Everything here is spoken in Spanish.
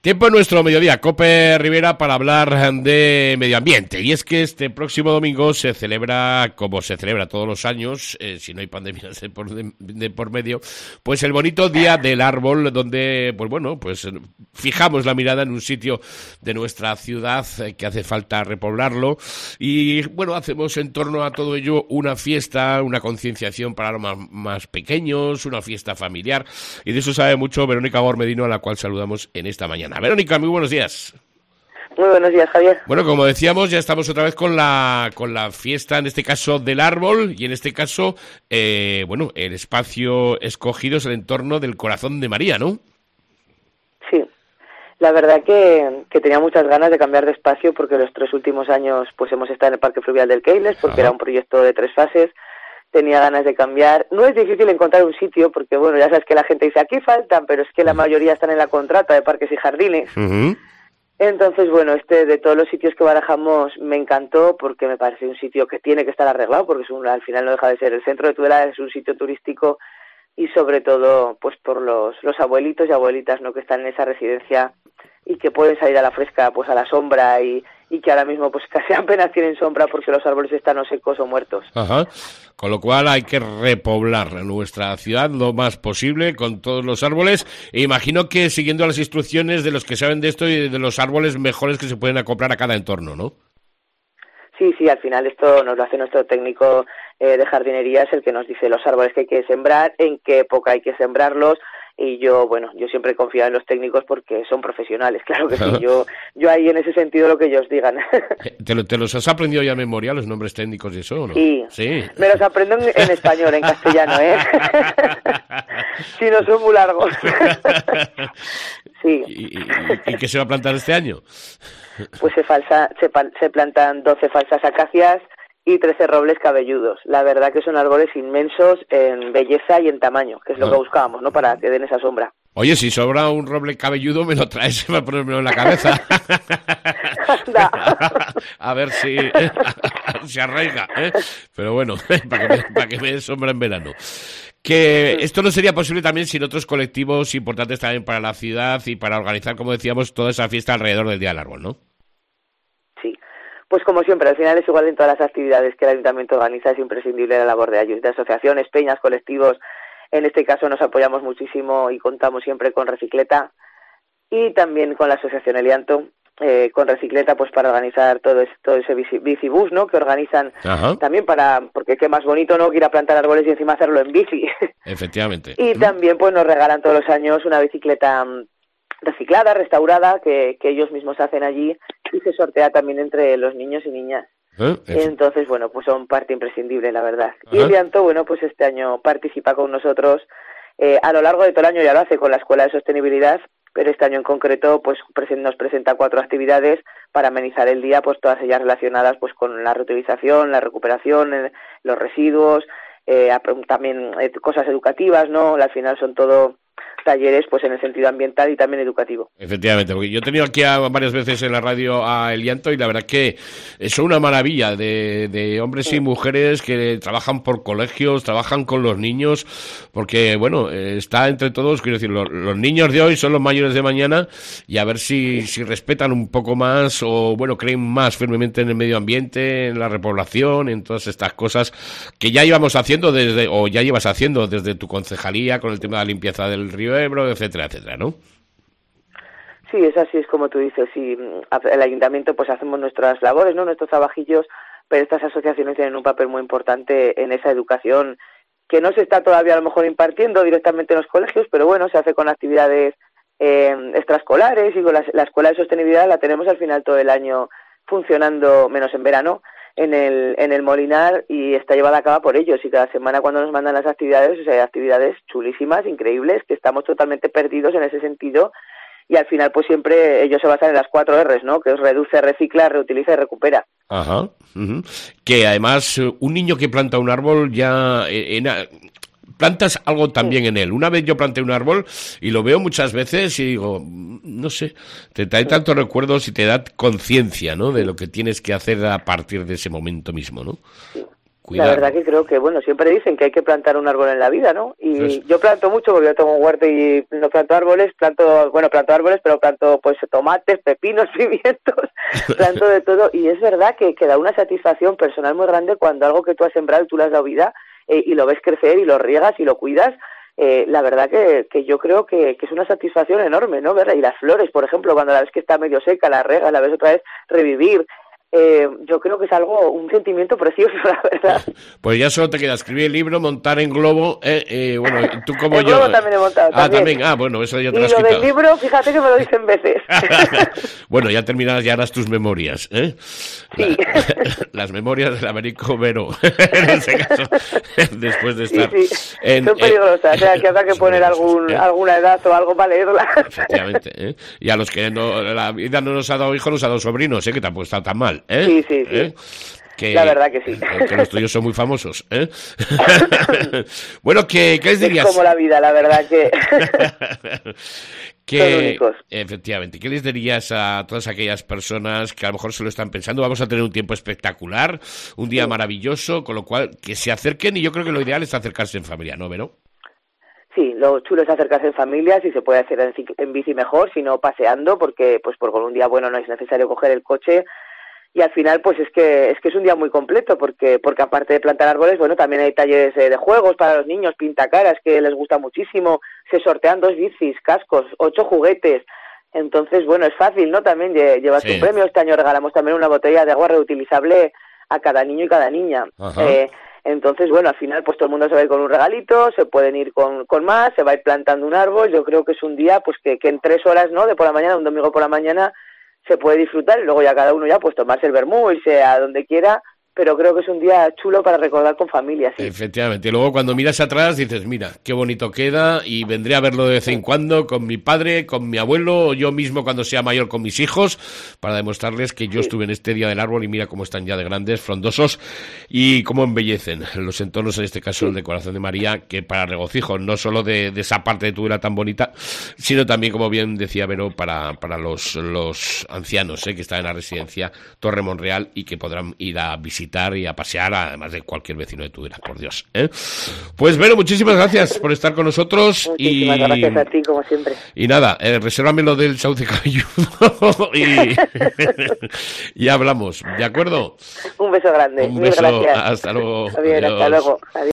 Tiempo en nuestro mediodía, COPE Rivera, para hablar de medio ambiente. Y es que este próximo domingo se celebra, como se celebra todos los años, si no hay pandemias de por medio, pues el bonito Día del Árbol, donde, pues bueno, pues fijamos la mirada en un sitio de nuestra ciudad que hace falta repoblarlo. Y bueno, hacemos en torno a todo ello una fiesta, una concienciación para los más pequeños, una fiesta familiar. Y de eso sabe mucho Verónica Gormedino, a la cual saludamos en esta mañana. Verónica, muy buenos días. Muy buenos días, Javier. Bueno, como decíamos, ya estamos otra vez con la fiesta, en este caso del árbol, y en este caso, bueno, el espacio escogido es el entorno del Corazón de María, ¿no? Sí, la verdad que tenía muchas ganas de cambiar de espacio porque los 3 últimos años pues hemos estado en el Parque Fluvial del Keiles, porque era un proyecto de 3 fases. Tenía ganas de cambiar. No es difícil encontrar un sitio porque, bueno, ya sabes que la gente dice, aquí faltan, pero es que la mayoría están en la contrata de parques y jardines. Entonces, bueno, de todos los sitios que barajamos me encantó porque me parece un sitio que tiene que estar arreglado porque al final no deja de ser el centro de Tudela, es un sitio turístico y sobre todo pues por los abuelitos y abuelitas, ¿no?, que están en esa residencia y que pueden salir a la fresca, pues a la sombra y que ahora mismo pues casi apenas tienen sombra porque los árboles están o secos o muertos. Ajá. Con lo cual hay que repoblar nuestra ciudad lo más posible con todos los árboles. E imagino que siguiendo las instrucciones de los que saben de esto y de los árboles mejores que se pueden acoplar a cada entorno, ¿no? Sí, al final esto nos lo hace nuestro técnico de jardinería, es el que nos dice los árboles que hay que sembrar, en qué época hay que sembrarlos. Y yo siempre confío en los técnicos porque son profesionales, claro que sí. Yo ahí en ese sentido lo que ellos digan. ¿Te los has aprendido ya a memoria, los nombres técnicos y eso, o no? Sí. Me los aprendo en español, en castellano, ¿eh? Si no son muy largos. Sí. ¿Y qué se va a plantar este año? Pues se plantan 12 falsas acacias y 13 robles cabelludos. La verdad que son árboles inmensos en belleza y en tamaño, que es lo que buscábamos, ¿no?, para que den esa sombra. Oye, si sobra un roble cabelludo, me lo traes para ponérmelo en la cabeza. A ver si se arraiga, ¿eh? Pero bueno, para que me dé sombra en verano. Que esto no sería posible también sin otros colectivos importantes también para la ciudad y para organizar, como decíamos, toda esa fiesta alrededor del Día del Árbol, ¿no? Sí. Pues como siempre, al final es igual en todas las actividades que el Ayuntamiento organiza, es imprescindible la labor de asociaciones, peñas, colectivos. En este caso nos apoyamos muchísimo y contamos siempre con Recicleta y también con la Asociación Elianto, con Recicleta pues para organizar todo ese bicibús, ¿no?, que organizan. Ajá. También porque qué más bonito, ¿no?, que ir a plantar árboles y encima hacerlo en bici. Efectivamente. Y también pues nos regalan todos los años una bicicleta reciclada, restaurada, que ellos mismos hacen allí y se sortea también entre los niños y niñas. Entonces, bueno, pues son parte imprescindible, la verdad. Ajá. Y Elianto, bueno, pues este año participa con nosotros, a lo largo de todo el año ya lo hace con la Escuela de Sostenibilidad, pero este año en concreto pues nos presenta 4 actividades para amenizar el día, pues todas ellas relacionadas pues con la reutilización, la recuperación, los residuos, también cosas educativas, ¿no? Al final son todo talleres pues en el sentido ambiental y también educativo. Efectivamente, porque yo he tenido aquí varias veces en la radio a Elianto y la verdad que son una maravilla de hombres y mujeres que trabajan por colegios, trabajan con los niños, porque bueno, está entre todos, quiero decir, los niños de hoy son los mayores de mañana y a ver si respetan un poco más o bueno, creen más firmemente en el medio ambiente, en la repoblación, en todas estas cosas que ya íbamos haciendo ya llevas haciendo desde tu concejalía con el tema de la limpieza del río Ebro, etcétera, ¿no? Sí, es así, es como tú dices. Sí, el ayuntamiento pues hacemos nuestras labores, ¿no?, nuestros trabajillos, pero estas asociaciones tienen un papel muy importante en esa educación que no se está todavía a lo mejor impartiendo directamente en los colegios, pero bueno, se hace con actividades extraescolares y con la Escuela de Sostenibilidad la tenemos al final todo el año funcionando, menos en verano, en el Molinar, y está llevada a cabo por ellos, y cada semana cuando nos mandan las actividades, o sea, hay actividades chulísimas, increíbles, que estamos totalmente perdidos en ese sentido, y al final pues siempre ellos se basan en las 4 R's, ¿no?, que es reduce, recicla, reutiliza y recupera. Ajá. Que además un niño que planta un árbol ya plantas algo también en él. Una vez yo planté un árbol y lo veo muchas veces y digo, no sé, te trae tantos recuerdos y te da conciencia, ¿no?, de lo que tienes que hacer a partir de ese momento mismo, ¿no? cuidar. La verdad que creo que, bueno, siempre dicen que hay que plantar un árbol en la vida, ¿no? Y yo planto mucho porque yo tengo un huerto y no planto árboles, planto árboles, pero planto pues tomates, pepinos, pimientos, planto de todo. Y es verdad que da una satisfacción personal muy grande cuando algo que tú has sembrado y tú le has dado vida y lo ves crecer y lo riegas y lo cuidas. La verdad que yo creo que es una satisfacción enorme, ¿no? ¿Verdad? Y las flores, por ejemplo, cuando la ves que está medio seca, la regas, la ves otra vez revivir. Yo creo que es un sentimiento precioso, la verdad. Pues ya solo te queda escribir el libro, montar en globo, bueno, tú como el yo... globo también he montado, también, bueno, eso ya te lo has quitado. Y lo quitado. del libro, fíjate que me lo dicen veces. Bueno, ya terminarás, ya harás tus memorias, ¿eh? Sí. Las memorias del Américo Vero, en ese caso, después de estar... Sí. Son peligrosas, o sea, que habrá que poner alguna edad o algo para leerla. Efectivamente, ¿eh? Y a los que la vida no nos ha dado hijos, nos ha dado sobrinos, que tampoco está tan mal, ¿eh? Sí. Que, la verdad que sí. Que los tuyos son muy famosos, ¿eh? Bueno, ¿qué les dirías? Es como la vida, la verdad que... Son únicos. Efectivamente, ¿qué les dirías a todas aquellas personas que a lo mejor se lo están pensando? Vamos a tener un tiempo espectacular, un día maravilloso, con lo cual que se acerquen, y yo creo que lo ideal es acercarse en familia, ¿no, Vero? Sí, lo chulo es acercarse en familia, si se puede hacer en bici mejor, si no paseando, porque pues por un día bueno no es necesario coger el coche. Y al final pues es que es un día muy completo porque aparte de plantar árboles, bueno, también hay talleres de juegos para los niños, pintacaras, que les gusta muchísimo, se sortean 2 bicis, cascos, 8 juguetes. Entonces, bueno, es fácil, ¿no? También llevas tu premio. Este año regalamos también una botella de agua reutilizable a cada niño y cada niña. Entonces, bueno, al final pues todo el mundo se va a ir con un regalito, se pueden ir con más, se va a ir plantando un árbol. Yo creo que es un día pues que en 3 horas, ¿no? De por la mañana, un domingo por la mañana, se puede disfrutar y luego ya cada uno ya pues tomarse el vermú, irse a donde quiera, pero creo que es un día chulo para recordar con familia, sí. Efectivamente, y luego cuando miras atrás dices, mira, qué bonito queda, y vendré a verlo de vez en cuando con mi padre, con mi abuelo, o yo mismo cuando sea mayor con mis hijos, para demostrarles que yo estuve en este Día del Árbol y mira cómo están ya de grandes, frondosos, y cómo embellecen los entornos, en este caso el de Corazón de María, que para regocijo, no solo de esa parte de Tudela tan bonita, sino también, como bien decía Vero, para los ancianos que están en la residencia Torre Monreal y que podrán ir a visitar y a pasear, además de cualquier vecino de Tudela, por Dios. Pues Vero, muchísimas gracias por estar con nosotros. Muchísimas gracias a ti, como siempre. Y nada, resérvame lo del sauce cabelludo y hablamos, ¿de acuerdo? Un beso grande. Un beso, gracias. hasta luego. Bien, hasta luego. Adiós.